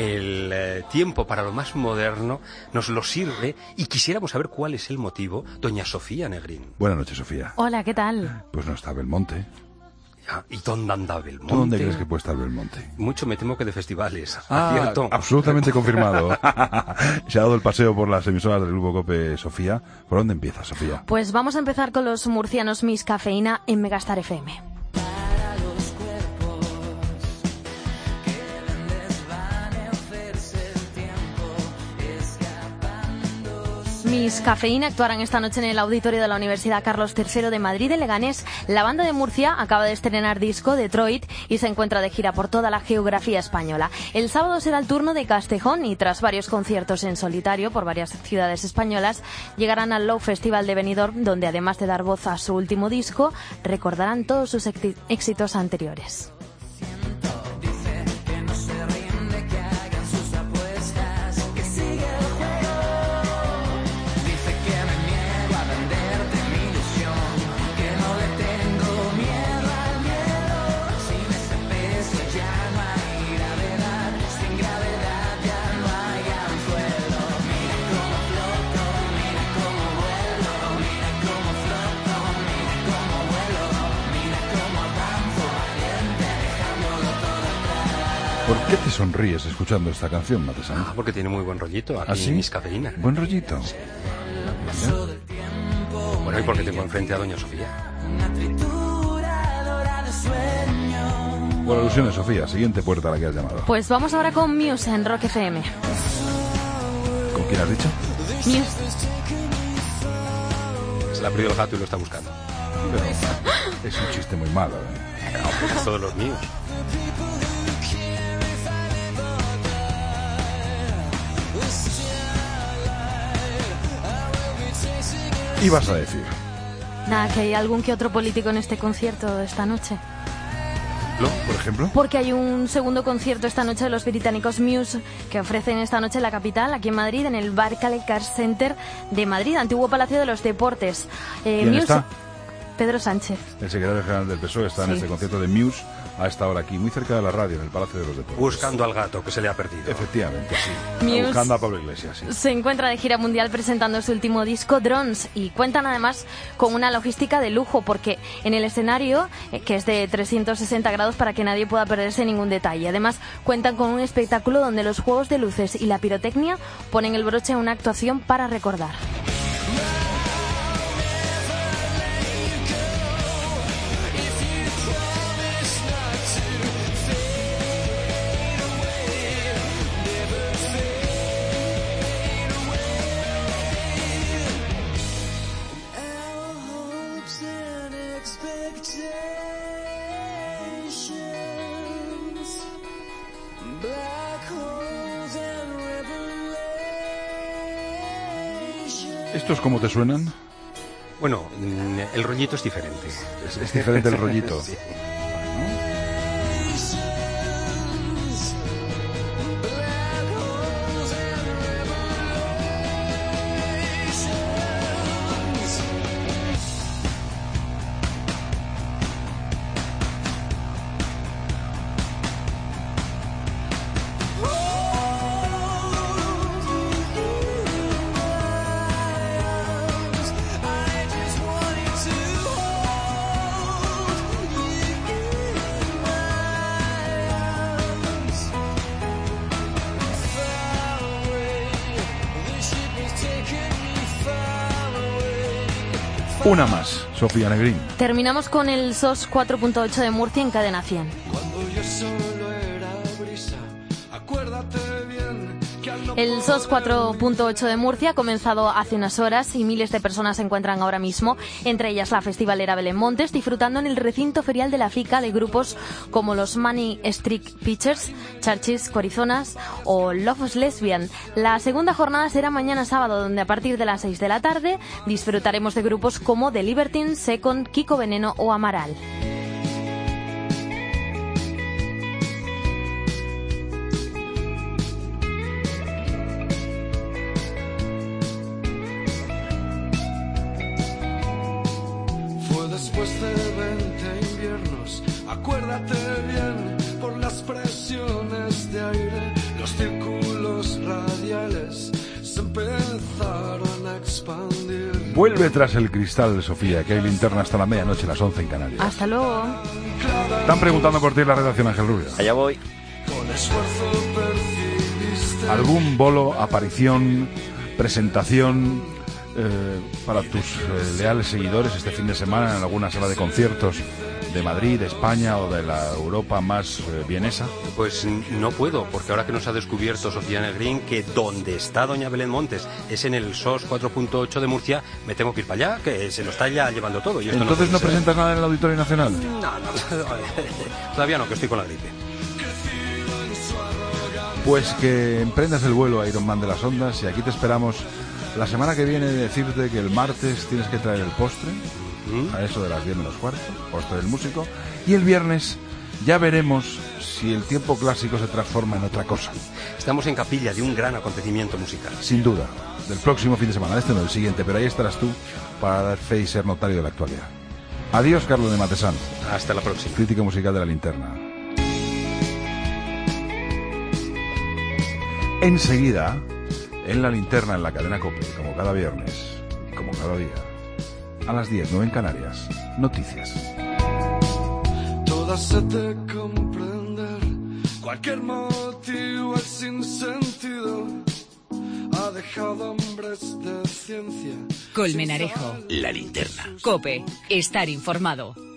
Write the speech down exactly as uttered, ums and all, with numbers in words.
el eh, tiempo para lo más moderno nos lo sirve y quisiéramos saber cuál es el motivo. Doña Sofía Negrín. Buenas noches, Sofía. Hola, ¿qué tal? Pues no está Belmonte. Ya, ¿y dónde anda Belmonte? ¿Tú dónde crees que puede estar Belmonte? Mucho me temo que de festivales. Ah, ¿Cierto? Absolutamente confirmado. Se ha dado el paseo por las emisoras del Grupo COPE, Sofía. ¿Por dónde empieza, Sofía? Pues vamos a empezar con los murcianos Miss Cafeína en Megastar F M. Miss Cafeína actuarán esta noche en el auditorio de la Universidad Carlos tercero de Madrid, en Leganés. La banda de Murcia acaba de estrenar disco, Detroit, y se encuentra de gira por toda la geografía española. El sábado será el turno de Castejón y tras varios conciertos en solitario por varias ciudades españolas, llegarán al Low Festival de Benidorm, donde además de dar voz a su último disco, recordarán todos sus éxitos anteriores. ¿Por qué te sonríes escuchando esta canción, Matesan? Ah, porque tiene muy buen rollito aquí. ¿Ah, sí? Miss Cafeína. ¿Buen rollito? Sí. Bueno, y porque tengo enfrente a Doña Sofía. Por alusiones, Sofía, siguiente puerta a la que has llamado. Pues vamos ahora con Muse en Rock F M. ¿Con quién has dicho? Muse. Se le ha perdido el gato y lo está buscando. Pero es un chiste muy malo, ¿eh? No, pues es todos los míos. ¿Y vas a decir? Nada, que hay algún que otro político en este concierto de esta noche. ¿Lo? ¿Por ejemplo? Porque hay un segundo concierto esta noche de los británicos Muse que ofrecen esta noche en la capital, aquí en Madrid, en el Barclaycard Center de Madrid, antiguo Palacio de los Deportes. Eh, ¿Quién Muse, está? Pedro Sánchez. El secretario general del P S O E está Sí. en este concierto de Muse a esta hora aquí, muy cerca de la radio, en el Palacio de los Deportes. Buscando al gato que se le ha perdido. Efectivamente, sí. Muse. Buscando a Pablo Iglesias, sí. Se encuentra de gira mundial presentando su último disco, Drones, y cuentan además con una logística de lujo, porque en el escenario, eh, que es de trescientos sesenta grados para que nadie pueda perderse ningún detalle. Además, cuentan con un espectáculo donde los juegos de luces y la pirotecnia ponen el broche a una actuación para recordar. ¿Estos cómo te suenan? Bueno, el rollito es diferente. Es, es diferente el rollito. Sí. Una más, Sofía Negrín. Terminamos con el S O S cuatro punto ocho de Murcia en Cadena cien. El S O S cuatro punto ocho de Murcia ha comenzado hace unas horas y miles de personas se encuentran ahora mismo, entre ellas la festivalera Belén Montes, disfrutando en el recinto ferial de la FICA de grupos como los Money Street Pitchers, Churches, Corizonas o Love's Lesbian. La segunda jornada será mañana sábado, donde a partir de las seis de la tarde disfrutaremos de grupos como The Libertines, Second, Kiko Veneno o Amaral. Después de veinte inviernos, acuérdate bien, por las presiones de aire, los círculos radiales se empezaron a expandir. Vuelve tras el cristal, Sofía, que hay linterna hasta la medianoche, las once en Canarias. Hasta luego. Están preguntando por ti en la redacción, Ángel Rubio. Allá voy. Con esfuerzo percibiste ¿Algún bolo, aparición, presentación eh, para tus eh, leales seguidores este fin de semana en alguna sala de conciertos de Madrid, de España o de la Europa más eh, vienesa? Pues no puedo, porque ahora que nos ha descubierto Sofía Negrín que donde está doña Belén Montes es en el S O S cuatro punto ocho de Murcia, me tengo que ir para allá, que se lo está ya llevando todo. Y esto Entonces no, no puede ser. presentas nada en el Auditorio Nacional. No, no, todavía no, que estoy con la gripe. Pues que emprendas el vuelo a Ironman de las Ondas y aquí te esperamos la semana que viene. Decirte que el martes tienes que traer el postre, ¿Mm? a eso de las diez menos cuarto, postre del músico, y el viernes ya veremos si el tiempo clásico se transforma en otra cosa. Estamos en capilla de un gran acontecimiento musical. Sin duda, del próximo fin de semana, este no, el siguiente, pero ahí estarás tú para dar fe y ser notario de la actualidad. Adiós, Carlos de Matesano, Hasta la próxima. crítico musical de La Linterna. Enseguida, en La Linterna, en la cadena COPE, como cada viernes y como cada día, a las diez, nueve en Canarias, noticias. todas se te comprender. Cualquier motivo es sin sentido. Ha dejado hombres de ciencia. Colmenarejo. La Linterna. COPE. Estar informado.